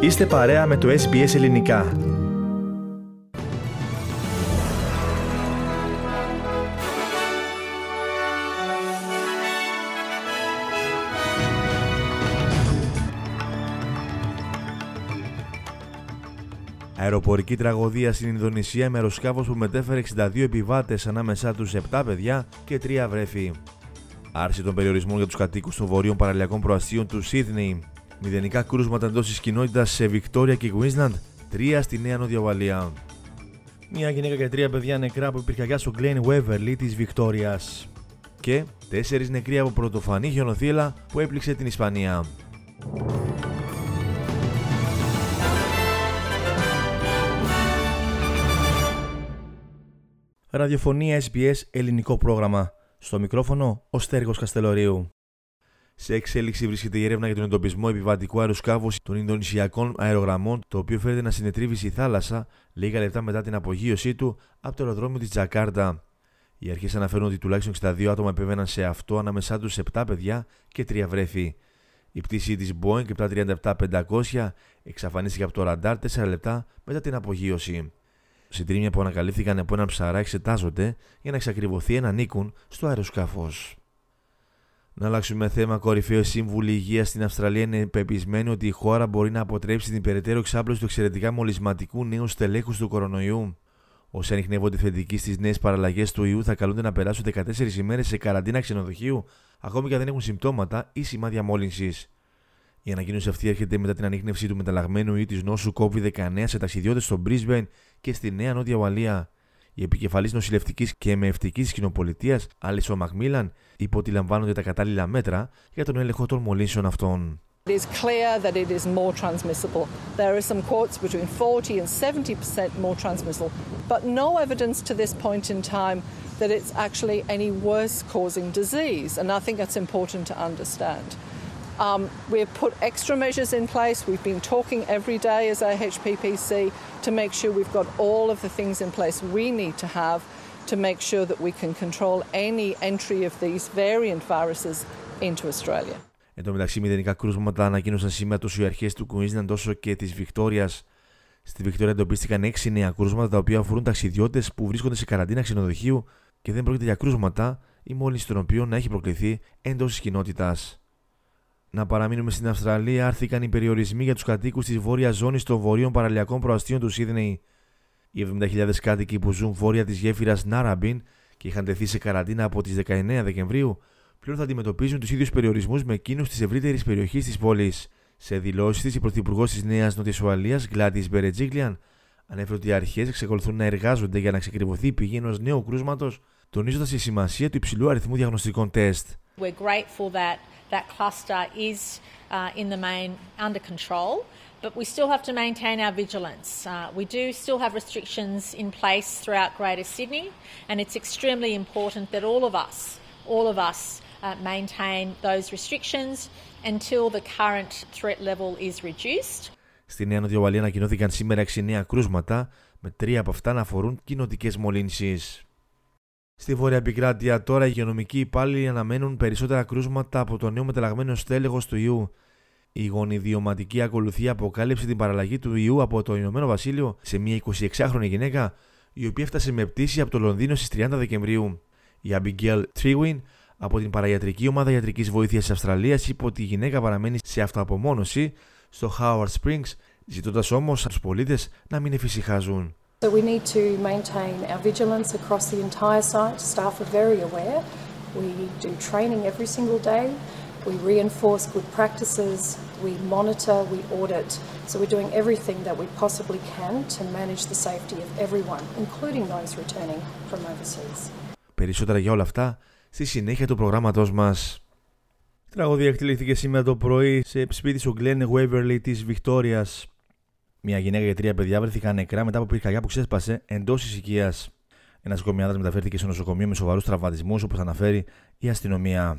Είστε παρέα με το SBS Ελληνικά. Αεροπορική τραγωδία στην Ινδονησία με αεροσκάφος που μετέφερε 62 επιβάτες, ανάμεσά τους 7 παιδιά και 3 βρέφη. Άρση των περιορισμών για τους κατοίκους των βορείων παραλιακών προαστίων του Σίδνεϊ. Μηδενικά κρούσματα εντός της κοινότητας σε Βικτόρια και Κουίνσλαντ, 3 στη Νέα Νότια Ουαλία. Μια γυναίκα και 3 παιδιά νεκρά από πυρκαγιά στο Glen Waverley της Βικτόριας. Και 4 νεκροί από πρωτοφανή χιονοθύελλα που έπληξε την Ισπανία. Ραδιοφωνία SBS, ελληνικό πρόγραμμα. Στο μικρόφωνο, ο Στέργος Καστελορίου. Σε εξέλιξη βρίσκεται η έρευνα για τον εντοπισμό επιβατικού αεροσκάφους των Ινδονησιακών αερογραμμών, το οποίο φαίνεται να συνετρίβει στη θάλασσα λίγα λεπτά μετά την απογείωσή του από το αεροδρόμιο της Τζακάρτα. Οι αρχές αναφέρουν ότι τουλάχιστον 62 άτομα επέβαιναν σε αυτό, ανάμεσά τους 7 παιδιά και 3 βρέφη. Η πτήση της Boeing 737-500 εξαφανίστηκε από το ραντάρ 4 λεπτά μετά την απογείωση. Συντρίμμια που ανακαλύφθηκαν από έναν ψαρά εξετάζονται για να εξακριβωθεί αν ανήκουν στο αεροσκάφος. Να αλλάξουμε θέμα. Κορυφαίοι σύμβουλοι υγείας στην Αυστραλία είναι πεπισμένοι ότι η χώρα μπορεί να αποτρέψει την περαιτέρω εξάπλωση του εξαιρετικά μολυσματικού νέου στελέχους του κορονοϊού. Όσοι ανιχνεύονται θετικοί στις νέες παραλλαγές του ιού θα καλούνται να περάσουν 14 ημέρες σε καραντίνα ξενοδοχείου, ακόμη και αν δεν έχουν συμπτώματα ή σημάδια μόλυνσης. Η ανακοίνωση αυτή έρχεται μετά την ανίχνευση του μεταλλαγμένου ιού της νόσου COVID-19 σε ταξιδιώτες στο Brisbane και στη Νέα Νότια Ουαλία. Η επικεφαλής νοσηλευτικής και εμευτικής της κοινοπολιτείας, Άλισον Μακμίλαν, είπε ότι λαμβάνονται τα κατάλληλα μέτρα για τον έλεγχο των μολύνσεων αυτών. It is clear that it is more transmissible. There are some quotes between 40 and 70% more transmissible, but no evidence to this point in time that it's actually any worse causing disease, and I think that's important to understand. We've put extra measures in place. We've been talking every day as AHPPC to make sure we've got all of the things in place we need to have to make sure that we can control any entry of these variant viruses into Australia. Εν τω μεταξύ, μηδενικά κρούσματα ανακοίνωσαν σήμερα τόσο οι αρχές του Queensland όσο και της Βικτόριας. Στη Βικτόρια εντοπίστηκαν 6 νέα κρούσματα τα οποία αφορούν ταξιδιώτες που βρίσκονται σε καραντίνα ξενοδοχείου και δεν πρόκειται για κρούσματα η μόλυνση των οποίων να έχει προκληθεί εντός της κοινότητας. Να παραμείνουμε στην Αυστραλία. Άρθηκαν οι περιορισμοί για τους κατοίκους της βόρειας ζώνης των βορείων παραλιακών προαστίων του Σίδνεϊ. Οι 70.000 κάτοικοι που ζουν βόρεια της γέφυρας Νάραμπιν και είχαν τεθεί σε καραντίνα από τις 19 Δεκεμβρίου πλέον θα αντιμετωπίζουν τους ίδιους περιορισμούς με εκείνους της ευρύτερης περιοχής της πόλης. Σε δηλώσεις της, η πρωθυπουργός της Νέας Νότιας Ουαλίας, Gladys Berejiklian, ανέφερε ότι οι αρχές εξακολουθούν να εργάζονται για να ξεκριβωθεί η πηγή ενός νέου κρούσματος, τονίζοντας τη σημασία του υψηλού αριθμού διαγνωστικών τεστ. We're grateful that that cluster is in the main under control, but we still have to maintain our vigilance. We do still have restrictions in place throughout Greater Sydney, and it's extremely important that all of us maintain those restrictions until the current threat level is reduced. Στη Νέα Νότια Ουαλία ανακοινώθηκαν σήμερα 6 νέα κρούσματα, με 3 από αυτά να αφορούν κοινοτικές μολύνσεις. Στη Βόρεια Επικράτεια τώρα οι υγειονομικοί υπάλληλοι αναμένουν περισσότερα κρούσματα από το νέο μεταλλαγμένο στέλεχος του ιού. Η γονιδιωματική ακολουθία αποκάλυψε την παραλλαγή του ιού από το Ηνωμένο Βασίλειο σε μια 26χρονη γυναίκα, η οποία έφτασε με πτήση από το Λονδίνο στις 30 Δεκεμβρίου. Η Abigail Trewin από την παραϊατρική ομάδα ιατρικής βοήθειας της Αυστραλίας είπε ότι η γυναίκα παραμένει σε αυτοαπομόνωση στο Howard Springs, ζητώντας όμως από τους πολίτες να μην εφησυχάζουν. So we need to maintain our vigilance across the entire site. Staff are very aware. We do training every single day. We reinforce good practices. We monitor, we audit. So we're doing everything that we possibly can to manage the safety of everyone, including those returning from overseas. Περισσότερα για όλα αυτά στη συνέχεια του προγράμματός μας. Η τραγωδία εκτελήθηκε σήμερα το πρωί σε σπίτι στο Glen Waverley της Βικτόριας. Μια γυναίκα και 3 παιδιά βρέθηκαν νεκρά μετά από πυρκαγιά που ξέσπασε εντός της οικίας. Ένας ακόμη άντρας μεταφέρθηκε στο νοσοκομείο με σοβαρούς τραυματισμούς, όπως αναφέρει η αστυνομία.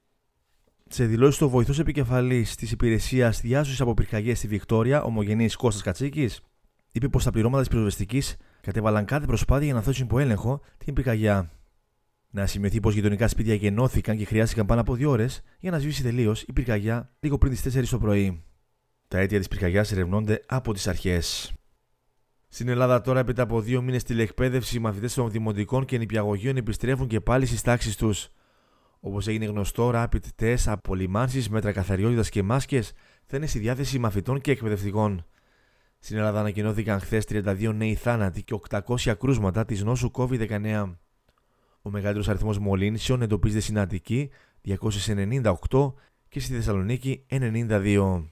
Σε δηλώσεις του βοηθός επικεφαλής της υπηρεσίας διάσωσης από πυρκαγιές στη Βικτόρια, ομογενής Κώστας Κατσίκης, είπε πως τα πληρώματα της πυροσβεστικής κατέβαλαν κάθε προσπάθεια για να θέσουν υπό έλεγχο την πυρκαγιά. Να σημειωθεί πως γειτονικά σπίτια γεννώθηκαν και χρειάστηκαν πάνω από 2 ώρες για να σβήσει τελείως η πυρκαγιά λίγο πριν τις 4 το πρωί. Τα αίτια της πυρκαγιάς ερευνώνται από τις αρχές. Στην Ελλάδα, τώρα, έπειτα από 2 μήνες τηλεκπαίδευση, οι μαθητές των δημοτικών και νηπιαγωγείων επιστρέφουν και πάλι στις τάξεις τους. Όπως έγινε γνωστό, rapid test, απολυμάνσεις, μέτρα καθαριότητας και μάσκες θα είναι στη διάθεση μαθητών και εκπαιδευτικών. Στην Ελλάδα ανακοινώθηκαν χθες 32 νέοι θάνατοι και 800 κρούσματα της νόσου COVID-19. Ο μεγαλύτερος αριθμός μολύνσεων εντοπίζεται στην Αττική, 298, και στη Θεσσαλονίκη, 92.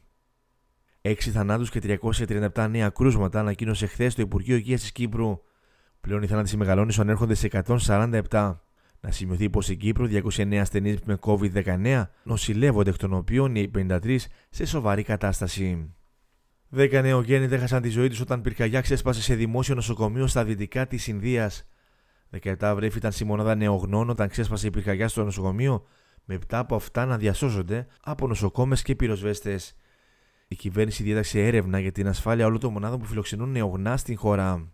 6 θανάτους και 337 νέα κρούσματα ανακοίνωσε χθες το Υπουργείο Υγείας της Κύπρου. Πλέον οι θάνατοι στη Μεγαλόνισσο ανέρχονται σε 147. Να σημειωθεί πως στην Κύπρο 209 ασθενείς με COVID-19 νοσηλεύονται, εκ των οποίων οι 53 σε σοβαρή κατάσταση. 10 νεογέννητοι έχασαν τη ζωή τους όταν πυρκαγιά ξέσπασε σε δημόσιο νοσοκομείο στα δυτικά της Ινδίας. 17 βρέφη ήταν στη μονάδα νεογνών όταν ξέσπασε η πυρκαγιά στο νοσοκομείο, με 7 από αυτά να διασώζονται από νοσοκόμες και πυροσβέστες. Η κυβέρνηση διέταξε έρευνα για την ασφάλεια όλων των μονάδων που φιλοξενούν νεογνά στην χώρα.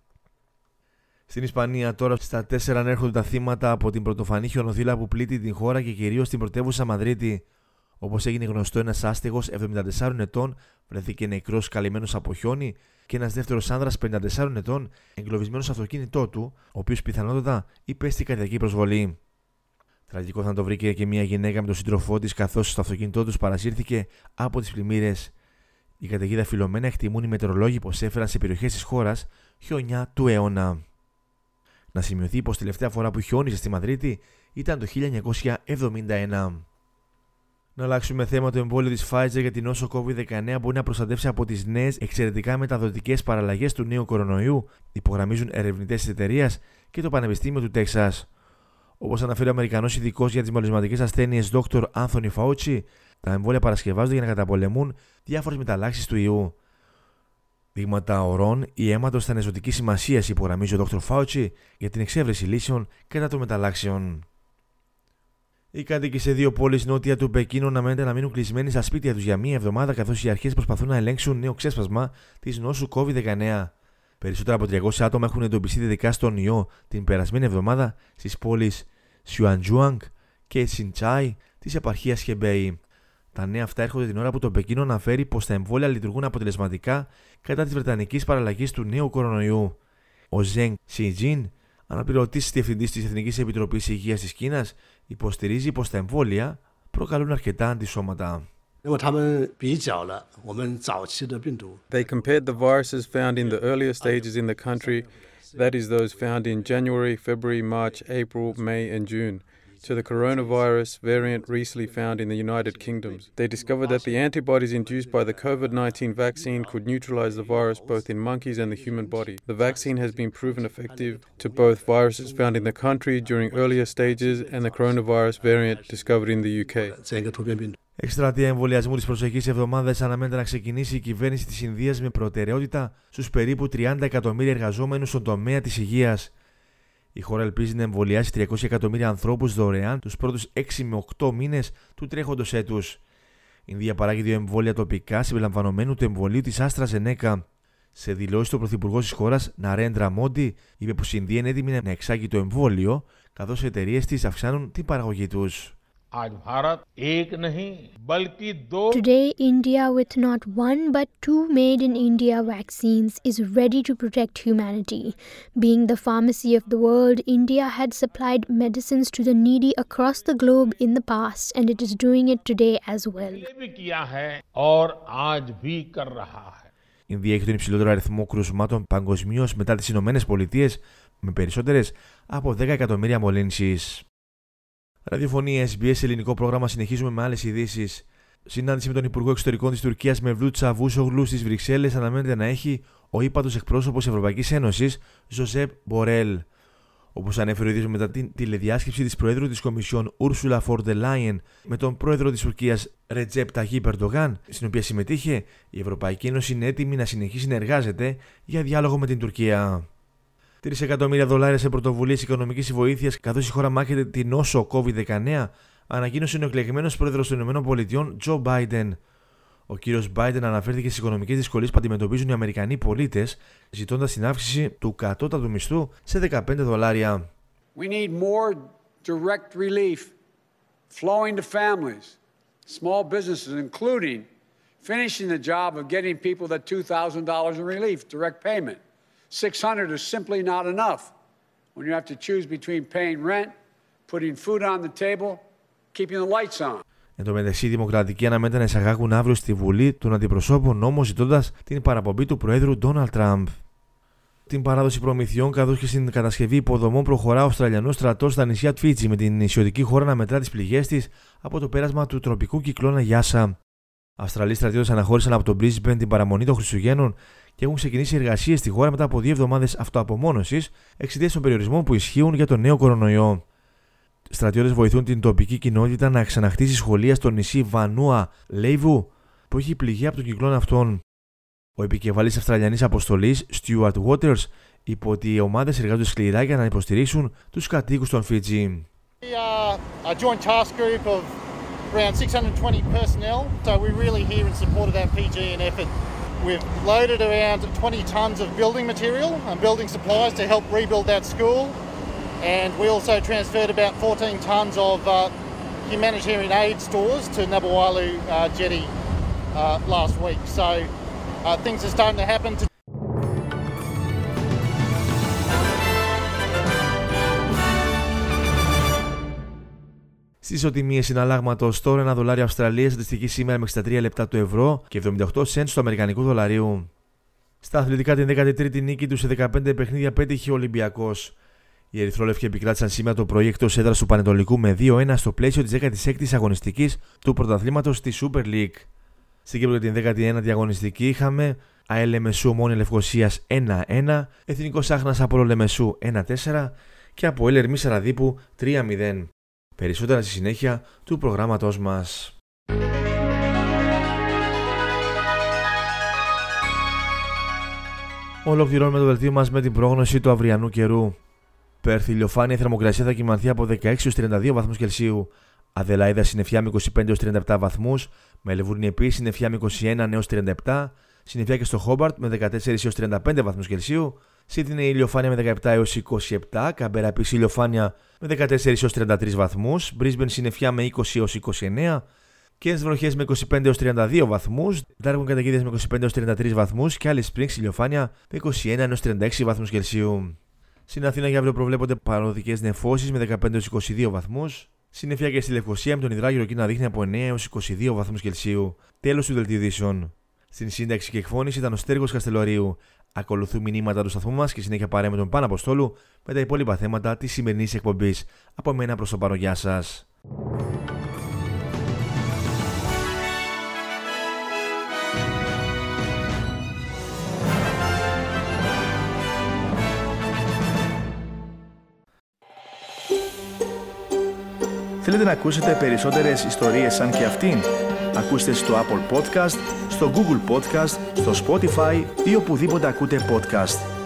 Στην Ισπανία, τώρα, στα 4 ανέρχονται τα θύματα από την πρωτοφανή χιονοθύλα που πλήττει την χώρα και κυρίως την πρωτεύουσα Μαδρίτη. Όπως έγινε γνωστό, ένας άστεγος 74 ετών βρέθηκε νεκρός καλυμμένος από χιόνι και ένας δεύτερος άνδρας 54 ετών εγκλωβισμένος στο αυτοκίνητό του, ο οποίος πιθανότατα υπέστη καρδιακή προσβολή. Τραγικό θάνατο βρήκε και μια γυναίκα με τον σύντροφό της, καθώς στο αυτοκίνητό τους παρασύρθηκε από τις πλημμύρες. Η καταιγίδα Φιλομένα εκτιμούν οι μετεωρολόγοι πως έφεραν σε περιοχές της χώρας χιόνια του αιώνα. Να σημειωθεί πως τελευταία φορά που χιόνιζε στη Μαδρίτη ήταν το 1971. Να αλλάξουμε θέμα. Το εμβόλιο της Pfizer για την νόσο COVID-19 μπορεί να προστατεύσει από τις νέες εξαιρετικά μεταδοτικές παραλλαγές του νέου κορονοϊού, υπογραμμίζουν ερευνητές της εταιρείας και το Πανεπιστήμιο του Τέξας. Όπως αναφέρει ο Αμερικανός ειδικός για τις μολυσματικές ασθένειες Dr. Anthony Fauci, τα εμβόλια παρασκευάζονται για να καταπολεμούν διάφορες μεταλλάξεις του ιού. Δείγματα ορών ή αίματος θα είναι ζωτική σημασία, υπογραμμίζει ο Dr. Fauci, για την εξέβρεση λύσεων κατά των μεταλλάξεων. Οι κάτοικοι σε 2 πόλεις νότια του Πεκίνου αναμένεται να μείνουν κλεισμένοι στα σπίτια τους για μία εβδομάδα, καθώς οι αρχές προσπαθούν να ελέγξουν νέο ξέσπασμα της νόσου COVID-19. Περισσότερα από 300 άτομα έχουν εντοπιστεί θετικά στον ιό την περασμένη εβδομάδα στις πόλεις Σιουαντζούανγκ και Σιντσάι της επαρχίας Χεμπέι. Τα νέα αυτά έρχονται την ώρα που το Πεκίνο αναφέρει πως τα εμβόλια λειτουργούν αποτελεσματικά κατά της βρετανικής παραλλαγής του νέου κορονοϊού. Ο Ζενγκ Σιτζιν, αναπληρωτής διευθυντής της Εθνικής Επιτροπής Υγείας της Κίνας, υποστηρίζει πως τα εμβόλια προκαλούν αρκετά αντισώματα. They compared the viruses found in the earlier stages in the country, that is those found in January, February, March, April, May and June, to the coronavirus variant recently found in the United Kingdom. They discovered that the antibodies induced by the COVID-19 vaccine could neutralize the virus both in monkeys and the human body. The vaccine has been proven effective to both viruses found in the country during earlier stages and the coronavirus variant discovered in the UK. Εκστρατεία εμβολιασμού της προσεχής εβδομάδας αναμένεται να ξεκινήσει η κυβέρνηση της Ινδίας με προτεραιότητα στους περίπου 30 εκατομμύρια εργαζόμενους στον τομέα της υγείας. Η χώρα ελπίζει να εμβολιάσει 300 εκατομμύρια ανθρώπους δωρεάν τους πρώτους 6 με 8 μήνες του τρέχοντος έτους. Η Ινδία παράγει 2 εμβόλια τοπικά συμπεριλαμβανομένου του εμβολίου της AstraZeneca. Σε δηλώσεις, του πρωθυπουργός της χώρας, Ναρέντρα Μόντι, είπε πως η Ινδία είναι έτοιμη να εξάγει το εμβόλιο, καθώς οι εταιρείες της αυξάνουν την παραγωγή τους. Today, India, with not one but 2 made-in-India vaccines, is ready to protect humanity. Being the pharmacy of the world, India had supplied medicines to the needy across the globe in the past, and it is doing it today as well. Η Ινδία έχει τον υψηλότερο αριθμό κρουσμάτων παγκοσμίως μετά τις Ηνωμένες Πολιτείες, με περισσότερες από 10 εκατομμύρια μολύνσεις. Ραδιοφωνία SBS, ελληνικό πρόγραμμα. Συνεχίζουμε με άλλες ειδήσεις. Συνάντηση με τον Υπουργό Εξωτερικών της Τουρκίας Μevlut Çavuşoğlu στις Βρυξέλλες αναμένεται να έχει ο ύπατος εκπρόσωπος Ευρωπαϊκής Ένωσης, Ζοσέπ Μπορέλ. Όπως ανέφερε ο ίδιος μετά την τηλεδιάσκεψη της Προέδρου της Κομισιόν Ursula von der Leyen με τον Πρόεδρο της Τουρκίας Recep Tayyip Erdogan, στην οποία συμμετείχε, η Ευρωπαϊκή Ένωση είναι έτοιμη να συνεχίσει να εργάζεται για διάλογο με την Τουρκία. $3 εκατομμύρια σε πρωτοβουλίες οικονομικής βοήθειας, καθώς η χώρα μάχεται την νόσο COVID-19, ανακοίνωσε ο νεοεκλεγμένος πρόεδρος των ΗΠΑ, Τζο Μπάιντεν. Ο κύριος Μπάιντεν αναφέρθηκε στις οικονομικές δυσκολίες που αντιμετωπίζουν οι Αμερικανοί πολίτες, ζητώντας την αύξηση του κατώτατου μισθού σε $15. We need more direct relief flowing to families, small businesses, including finishing the job of getting people that $2,000 in relief, direct payment. $600 is simply not enough when you have to choose between paying rent, putting food on the table, keeping the lights on. Εν τω μεταξύ, οι Δημοκρατικοί αναμένεται να εισαγάγουν αύριο στη Βουλή των Αντιπροσώπων νόμο ζητώντας την παραπομπή του Προέδρου Ντόναλντ Τραμπ. Την παράδοση προμηθειών καθώς και στην κατασκευή υποδομών προχωρά ο Αυστραλιανός στρατός στα νησιά Φίτζι, με την νησιωτική χώρα να μετρά τις πληγές της από το πέρασμα του τροπικού κυκλώνα Γιάσα. Αυστραλοί στρατιώτες αναχώρησαν από τον Brisbane την παραμονή των Χριστουγέννων και έχουν ξεκινήσει εργασίες στη χώρα μετά από 2 εβδομάδες αυτοαπομόνωσης εξαιτίας των περιορισμών που ισχύουν για τον νέο κορονοϊό. Στρατιώτες βοηθούν την τοπική κοινότητα να ξαναχτίσει σχολεία στο νησί Βανούα Λέιβου που έχει πληγεί από τον κυκλώνα αυτόν. Ο επικεφαλής Αυστραλιανής αποστολής, Stuart Waters, είπε ότι οι ομάδες εργάζονται σκληρά για να υποστηρίξουν τους κατοίκους των Φίτζι. We are a joint task group of around 620 personnel, so we're really here in support of that Fijian effort. We've loaded around 20 tonnes of building material and building supplies to help rebuild that school, and we also transferred about 14 tonnes of humanitarian aid stores to Nabawalu Jetty last week. So things are starting to happen. Στις ισοτιμίες συναλλάγματος τώρα, $1 Αυστραλίας στατιστική σήμερα με 63 λεπτά του ευρώ και 78 σεντ του αμερικανικού δολαρίου. Στα αθλητικά, την 13η νίκη του σε 15 παιχνίδια πέτυχε ο Ολυμπιακός. Οι ερυθρόλευκοι επικράτησαν σήμερα το πρωί εκτός έδρας του Πανετολικού με 2-1 στο πλαίσιο της 16ης αγωνιστικής του πρωταθλήματος στη Super League. Στην Κύπρο την 19η αγωνιστική είχαμε ΑΕΛ Λεμεσού Ομόνοια Λευκωσίας 1-1, Εθνικός Άχνας Απόλλων Λεμεσού 1-4 και ΑΠΟΕΛ Ερμής Σαραδίπου 3-0. Περισσότερα στη συνέχεια του προγράμματός μας. Ολοκληρώνουμε το δελτίο μας με την πρόγνωση του αυριανού καιρού. Πέρθ, ηλιοφάνεια, η θερμοκρασία θα κυμανθεί από 16 έως 32 βαθμούς Κελσίου. Αδελαΐδα, συννεφιά με 25 έως 37 βαθμούς. Μελβούρνη επίσης, συννεφιά με 21 έως 37. Συννεφιά και στο Χόμπαρτ με 14 έως 35 βαθμούς Κελσίου. Σίδνεϊ, ηλιοφάνεια με 17 έως 27. Καμπέρα επίσης, ηλιοφάνεια με 14 έως 33 βαθμούς. Brisbane, συννεφιά με 20 έως 29. Cairns, βροχές με 25 έως 32 βαθμούς. Darwin, καταιγίδες με 25 έως 33 βαθμούς. Και Alice Springs, ηλιοφάνεια με 21 έως 36 βαθμούς Κελσίου. Στην Αθήνα για αύριο προβλέπονται παροδικές νεφώσεις με 15 έως 22 βαθμούς. Συννεφιά και στη Λευκωσία με τον υδράγυρο εκεί να δείχνει από 9 έως 22 βαθμούς Κελσίου. Τέλος του δελτίου ειδήσεων. Στην σύνταξη και εκφώνηση ήταν ο Στέργος Καστελορίου. Ακολουθούν μηνύματα του σταθμού μας και συνέχεια παρέα με τον Πάνο Αποστόλου με τα υπόλοιπα θέματα της σημερινής εκπομπής. Από μένα προς το παρόν, γεια σας. Θέλετε να ακούσετε περισσότερες ιστορίες σαν και αυτήν? Ακούστε στο Apple Podcast, στο Google Podcast, στο Spotify ή οπουδήποτε ακούτε podcast.